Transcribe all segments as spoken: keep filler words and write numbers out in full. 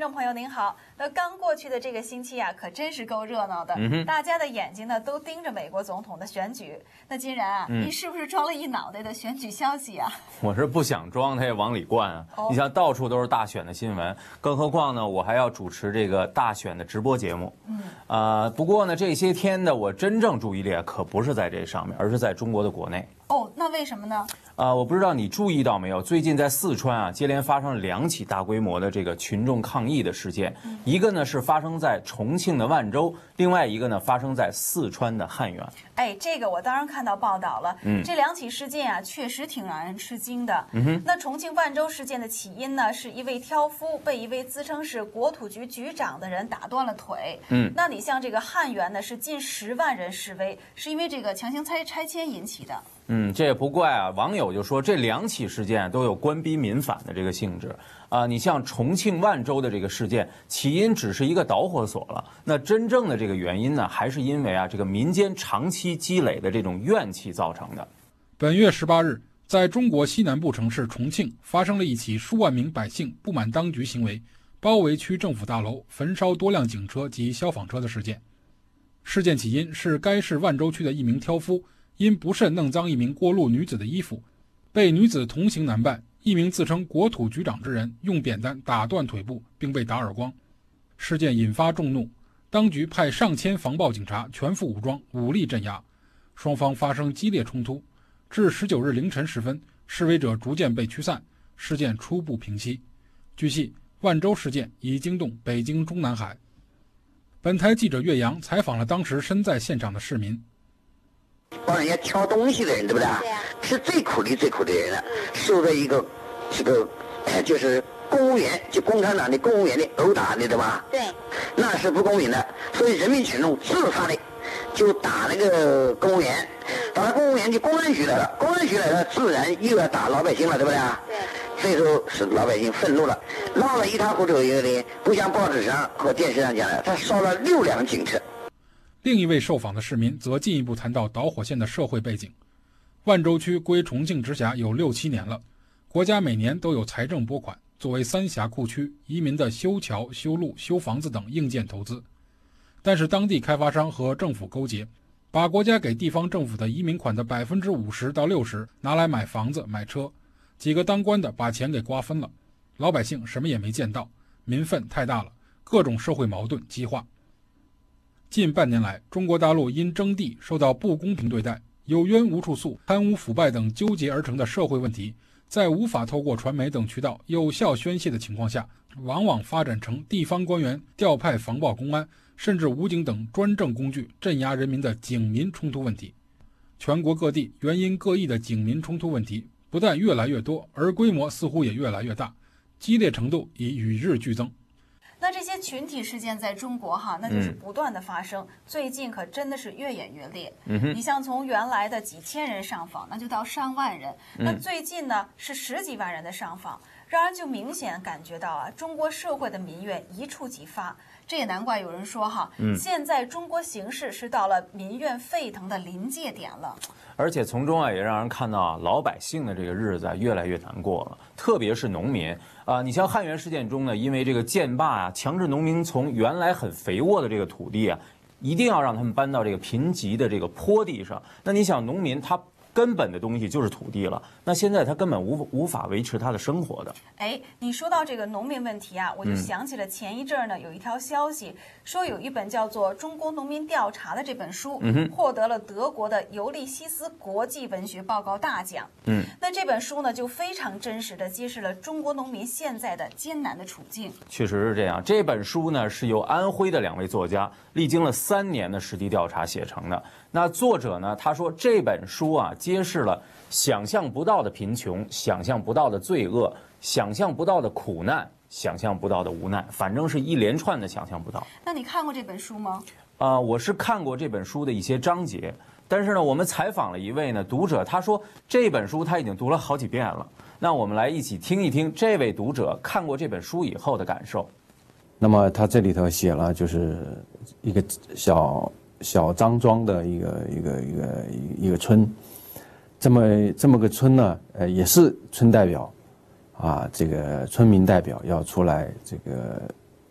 众朋友您好，那刚过去的这个星期啊，可真是够热闹的， 嗯、 大家的眼睛呢都盯着美国总统的选举。那金然啊， 嗯、 你是不是装了一脑袋的选举消息啊？ 我是不想装，它也往里灌啊。 哦、 你像到处都是大选的新闻，更何况呢，我还要主持这个大选的直播节目。嗯，啊、呃，不过呢，这些天的我真正注意力可不是在这上面，而是在中国的国内。 哦，那为什么呢？ 啊、呃，我不知道你注意到没有，最近在四川啊，接连发生了两起大规模的这个群众抗议的事件，嗯、一个呢是发生在重庆的万州，另外一个呢发生在四川的汉源。 哎，这个我当然看到报道了。 嗯， 这两起事件啊，确实挺让人吃惊的。 嗯哼， 那重庆万州事件的起因呢，是一位挑夫被一位自称是国土局局长的人打断了腿。 嗯， 那你像这个汉源呢，是近十万人示威，是因为这个强行拆拆迁引起的。 嗯，这也不怪啊。网友就说这两起事件都有官逼民反的这个性质啊、呃。你像重庆万州的这个事件，起因只是一个导火索了。那真正的这个原因呢，还是因为啊这个民间长期积累的这种怨气造成的。 本月十八日，在中国西南部城市重庆发生了一起数万名百姓不满当局行为，包围区政府大楼，焚烧多辆警车及消防车的事件。事件起因是该市万州区的一名挑夫因不慎弄脏一名过路女子的衣服，被女子同行男伴一名自称国土局长之人用扁担打断腿部，并被打耳光。事件引发众怒，当局派上千防暴警察全副武装，武力镇压，双方发生激烈冲突。至十九日凌晨时分，示威者逐渐被驱散，事件初步平息。据悉，万州事件已惊动北京中南海。本台记者岳阳采访了当时身在现场的市民。 帮人家挑东西的人，对不对？ 对呀、啊， 是最苦力最苦的人了，受到一个这个，呃，就是公务员，就共产党的公务员的殴打，你知道吧？ 对， 那是不公平的，所以人民群众自发的就打那个公务员，打了公务员就公安局来了，公安局来了，自然又要打老百姓了，对不对？ 对。 这时候是老百姓愤怒了，闹得一塌糊涂一个的，不像报纸上和电视上讲的，他烧了六辆警车。 另一位受访的市民则进一步谈到导火线的社会背景。万州区归重庆直辖有六七年了，国家每年都有财政拨款，作为三峡库区移民的修桥、修路、修房子等硬件投资。但是当地开发商和政府勾结，把国家给地方政府的移民款的 百分之五十到六十 拿来买房子、买车，几个当官的把钱给瓜分了，老百姓什么也没见到，民愤太大了，各种社会矛盾激化。近半年来，中国大陆因征地受到不公平对待、有冤无处诉、贪污腐败等纠结而成的社会问题，在无法透过传媒等渠道有效宣泄的情况下，往往发展成地方官员调派防暴公安，甚至武警等专政工具镇压人民的警民冲突问题。全国各地原因各异的警民冲突问题不但越来越多，而规模似乎也越来越大，激烈程度已与日俱增。 那这些群体事件在中国哈，那就是不断的发生、嗯、最近可真的是越演越烈、 嗯、 你像从原来的几千人上访，那就到上万人、嗯、那最近呢是十几万人的上访，让人就明显感觉到啊，中国社会的民怨一触即发。这也难怪有人说哈、嗯，现在中国形势是到了民怨沸腾的临界点了。 而且从中啊，也让人看到啊，老百姓的这个日子啊越来越难过了，特别是农民啊、呃。你像汉源事件中呢，因为这个建坝啊，强制农民从原来很肥沃的这个土地啊，一定要让他们搬到这个贫瘠的这个坡地上。那你想，农民他根本的东西就是土地了，那现在他根本无无法维持他的生活的。 哎，你说到这个农民问题啊，我就想起了前一阵儿呢，有一条消息说有一本叫做《中国农民调查》的这本书，嗯、获得了德国的尤利西斯国际文学报告大奖。嗯，那这本书呢，就非常真实的揭示了中国农民现在的艰难的处境。 确实是这样，这本书呢是由安徽的两位作家历经了三年的实地调查写成的。那作者呢，他说这本书啊，揭示了想象不到的贫穷，想象不到的罪恶，想象不到的苦难，想象不到的无奈，反正是一连串的想象不到。 那你看过这本书吗？ 啊、呃，我是看过这本书的一些章节，但是呢，我们采访了一位呢读者，他说这本书他已经读了好几遍了。那我们来一起听一听这位读者看过这本书以后的感受。 那么他这里头写了，就是一个小小张庄的一个一个一个一个村。这么这么个村呢，呃，也是村代表，啊，这个村民代表要出来这个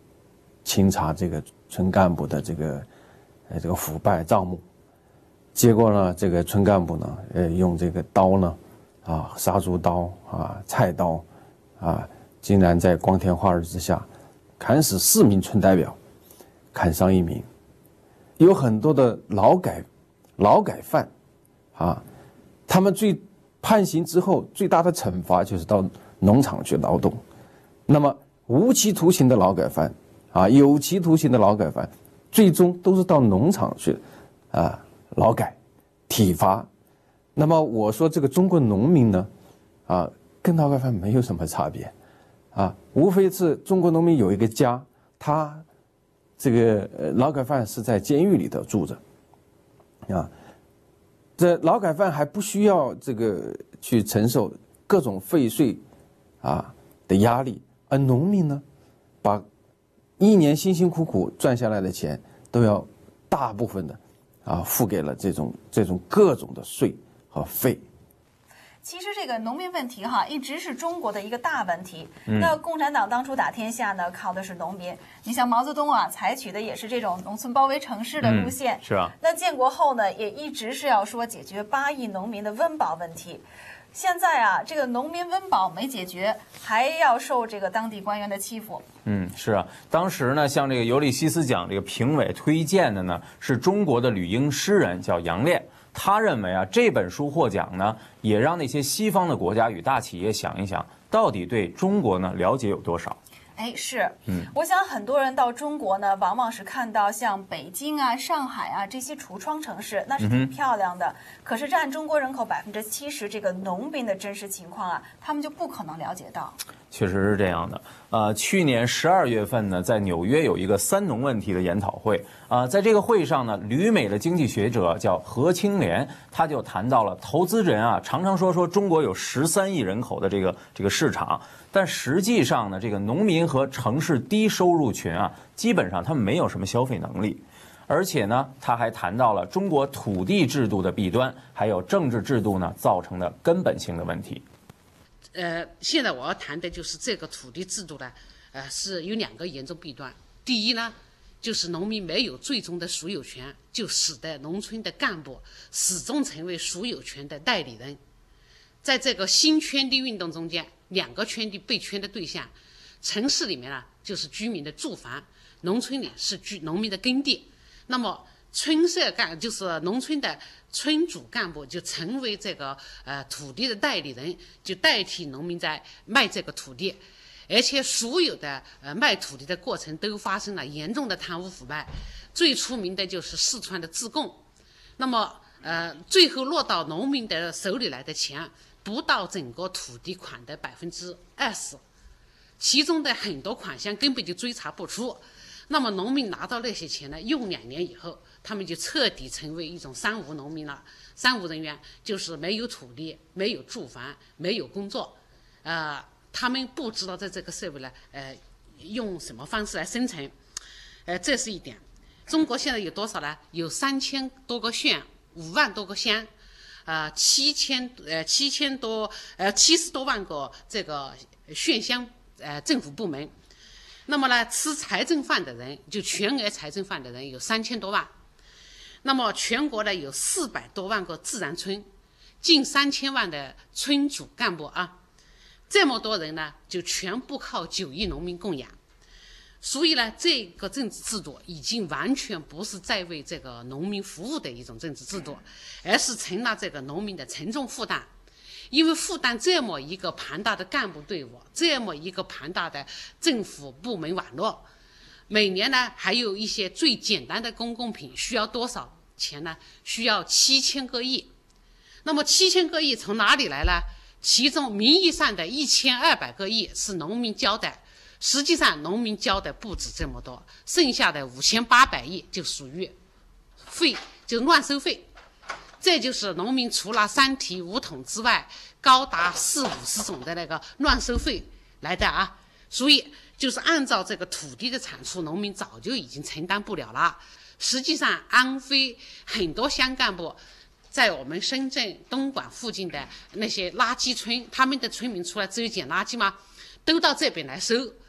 清查这个村干部的这个呃这个腐败账目。结果呢，这个村干部呢，呃，用这个刀呢，啊，杀猪刀啊，菜刀，啊，竟然在光天化日之下，砍死四名村代表，砍伤一名。有很多的劳改劳改犯，啊，他们最判刑之后最大的惩罚就是到农场去劳动。那么无期徒刑的劳改犯，啊，有期徒刑的劳改犯，最终都是到农场去，啊。劳改、体罚，那么我说这个中国农民呢，啊，跟劳改犯没有什么差别，啊，无非是中国农民有一个家，他这个呃劳改犯是在监狱里头住着，啊，这劳改犯还不需要这个去承受各种费税啊的压力，而农民呢，把一年辛辛苦苦赚下来的钱都要大部分的。啊，付给了这种这种各种的税和费。 其实这个农民问题哈，一直是中国的一个大问题。嗯、那共产党当初打天下呢，靠的是农民。你像毛泽东啊，采取的也是这种农村包围城市的路线。 嗯、是啊。 那建国后呢，也一直是要说解决八亿农民的温饱问题。现在啊，这个农民温饱没解决，还要受这个当地官员的欺负。 嗯，是啊，当时呢，像这个尤利西斯奖这个评委推荐的呢，是中国的旅英诗人叫杨炼。他认为啊，这本书获奖呢，也让那些西方的国家与大企业想一想，到底对中国呢了解有多少。 哎，是，嗯，我想很多人到中国呢，往往是看到像北京啊、上海啊这些橱窗城市，那是挺漂亮的。嗯、可是占中国人口百分之七十这个农民的真实情况啊，他们就不可能了解到。 确实是这样的。呃，去年十二月份呢，在纽约有一个三农问题的研讨会啊、呃，在这个会上呢，旅美的经济学者叫何清莲，他就谈到了投资人啊，常常说说中国有十三亿人口的这个这个市场，但实际上呢，这个农民和城市低收入群啊，基本上他们没有什么消费能力。而且呢，他还谈到了中国土地制度的弊端，还有政治制度呢造成的根本性的问题。 呃，现在我要谈的就是这个土地制度呢，呃，是有两个严重弊端。第一呢，就是农民没有最终的所有权，就使得农村的干部始终成为所有权的代理人。在这个新圈地运动中间，两个圈地被圈的对象，城市里面呢就是居民的住房，农村里是居农民的耕地。那么村社干就是农村的村主干部就成为这个呃土地的代理人，就代替农民在卖这个土地，而且所有的呃卖土地的过程都发生了严重的贪污腐败，最出名的就是四川的自贡。那么呃最后落到农民的手里来的钱不到整个土地款的百分之二十，其中的很多款项根本就追查不出。那么农民拿到那些钱呢，用两年以后，他们就彻底成为一种三无农民了。三无人员就是没有土地、没有住房、没有工作，呃，他们不知道在这个社会呢，呃，用什么方式来生存，呃，这是一点。中国现在有多少呢？有三千多个县，五万多个乡，呃，七千呃七千多呃七十多万个这个县乡呃政府部门。那么呢，吃财政饭的人，就全额财政饭的人有三千多万。那么全国呢有四百多万个自然村，近三千万的村主干部啊，这么多人呢，就全部靠九亿农民供养。所以呢，这个政治制度已经完全不是在为这个农民服务的一种政治制度，而是成了这个农民的沉重负担。因为负担这么一个庞大的干部队伍，这么一个庞大的政府部门网络，每年呢还有一些最简单的公共品需要多少钱呢？需要七千个亿。那么七千个亿从哪里来呢？其中名义上的一千二百个亿是农民交的，实际上农民交的不止这么多，剩下的五千八百亿就属于费，就是乱收费。这就是农民除了三提五统之外，高达四五十种的那个乱收费来的啊。所以就是按照这个土地的产出，农民早就已经承担不了了。实际上，安徽很多乡干部在我们深圳、东莞附近的那些垃圾村，他们的村民出来只有捡垃圾吗？都到这边来收。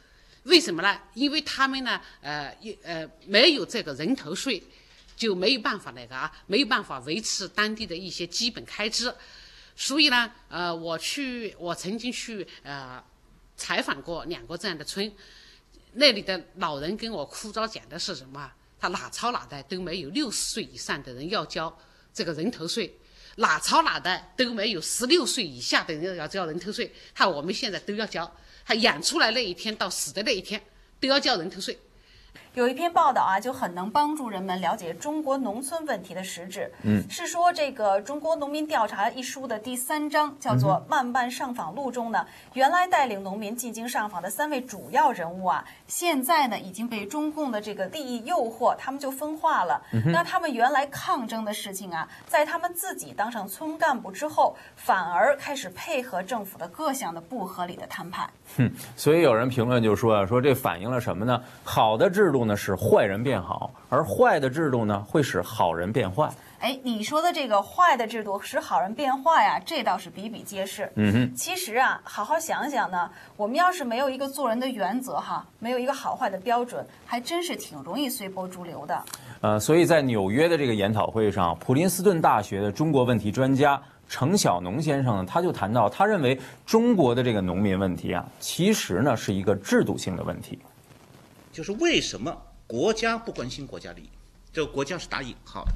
为什么呢？因为他们呢，呃，呃，没有这个人头税，就没有办法那个啊，没有办法维持当地的一些基本开支。所以呢，呃，我去，我曾经去呃采访过两个这样的村，那里的老人跟我哭着讲的是什么？他哪朝哪代都没有六十岁以上的人要交这个人头税，哪朝哪代都没有十六岁以下的人要交人头税。他我们现在都要交，他养出来那一天到死的那一天都要交人头税。 有一篇报道啊，就很能帮助人们了解中国农村问题的实质。嗯，是说这个《中国农民调查》一书的第三章叫做《慢慢上访录》中呢，原来带领农民进京上访的三位主要人物啊，现在呢已经被中共的这个利益诱惑，他们就分化了。嗯、那他们原来抗争的事情啊，在他们自己当上村干部之后，反而开始配合政府的各项的不合理的谈判。 哼，所以有人评论就说啊，说这反映了什么呢？好的制度呢使坏人变好，而坏的制度呢会使好人变坏。 哎，你说的这个坏的制度使好人变坏呀，这倒是比比皆是。嗯哼，其实啊，好好想想呢，我们要是没有一个做人的原则哈，没有一个好坏的标准，还真是挺容易随波逐流的。 呃，所以在纽约的这个研讨会上，普林斯顿大学的中国问题专家程小农先生呢，他就谈到，他认为中国的这个农民问题啊，其实呢是一个制度性的问题。 就是为什么国家不关心国家利益？这个国家是打引号的。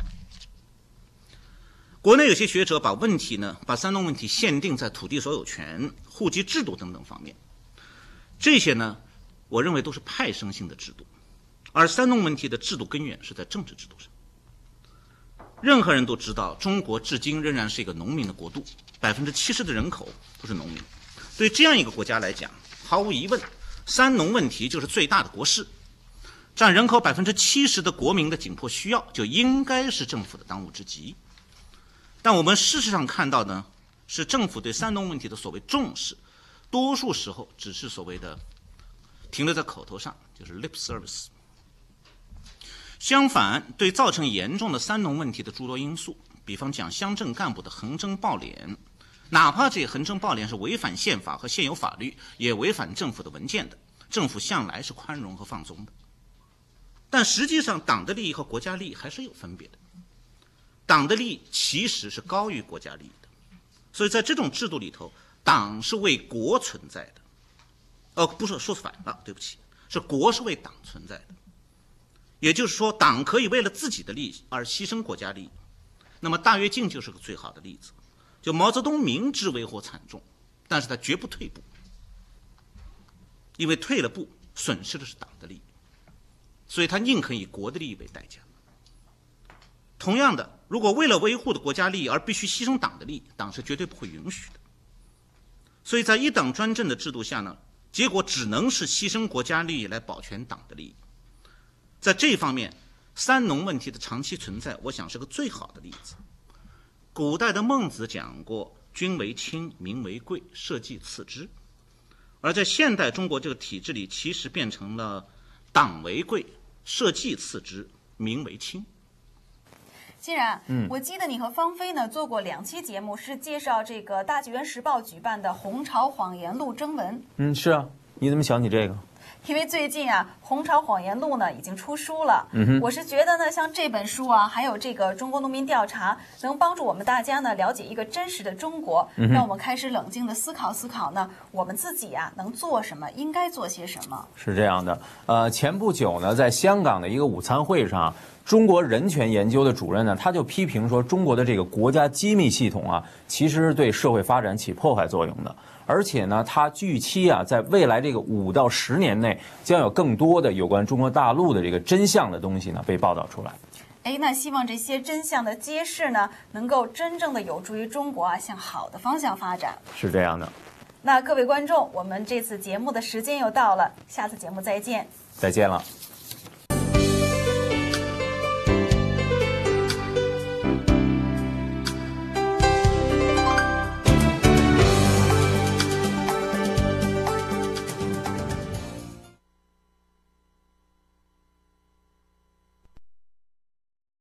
国内有些学者把问题呢，把三农问题限定在土地所有权、户籍制度等等方面，这些呢，我认为都是派生性的制度，而三农问题的制度根源是在政治制度上。任何人都知道，中国至今仍然是一个农民的国度，百分之七十的人口都是农民。对这样一个国家来讲，毫无疑问，三农问题就是最大的国事，占人口百分之七十的国民的紧迫需要，就应该是政府的当务之急。但我们事实上看到呢，是政府对三农问题的所谓重视，多数时候只是所谓的停留在口头上，就是 lip service。相反，对造成严重的三农问题的诸多因素，比方讲乡镇干部的横征暴敛，哪怕这些横征暴敛是违反宪法和现有法律，也违反政府的文件的，政府向来是宽容和放松的。但实际上，党的利益和国家利益还是有分别的。党的利益其实是高于国家利益的，所以在这种制度里头，党是为国存在的。哦，不是，说反了，对不起，是国是为党存在的。也就是说，党可以为了自己的利益而牺牲国家利益。那么大跃进就是个最好的例子。就毛泽东明知危祸惨重，但是他绝不退步，因为退了步，损失的是党的利益，所以他宁肯以国的利益为代价。同样的，如果为了维护的国家利益而必须牺牲党的利益，党是绝对不会允许的。所以在一党专政的制度下呢，结果只能是牺牲国家利益来保全党的利益。在这方面，三农问题的长期存在，我想是个最好的例子。古代的孟子讲过，君为轻，民为贵，社稷次之。而在现代中国这个体制里，其实变成了党为贵，社稷次之，民为轻。 欣然，嗯，我记得你和芳菲呢做过两期节目，是介绍这个大纪元时报举办的《红潮谎言录》征文。 嗯，是啊，你怎么想起这个？ 因为最近啊，《红潮谎言录》呢已经出书了。嗯，我是觉得呢，像这本书啊，还有这个《中国农民调查》，能帮助我们大家呢了解一个真实的中国，嗯、让我们开始冷静的思考思考呢，我们自己啊能做什么，应该做些什么。 是这样的，呃，前不久呢，在香港的一个午餐会上，中国人权研究的主任呢，他就批评说，中国的这个国家机密系统啊，其实是对社会发展起破坏作用的。而且呢，他预期啊，在未来这个五到十年内，将有更多的有关中国大陆的这个真相的东西呢被报道出来。 哎，那希望这些真相的揭示呢，能够真正的有助于中国啊向好的方向发展。 是这样的。 那各位观众，我们这次节目的时间又到了，下次节目再见。 再见了。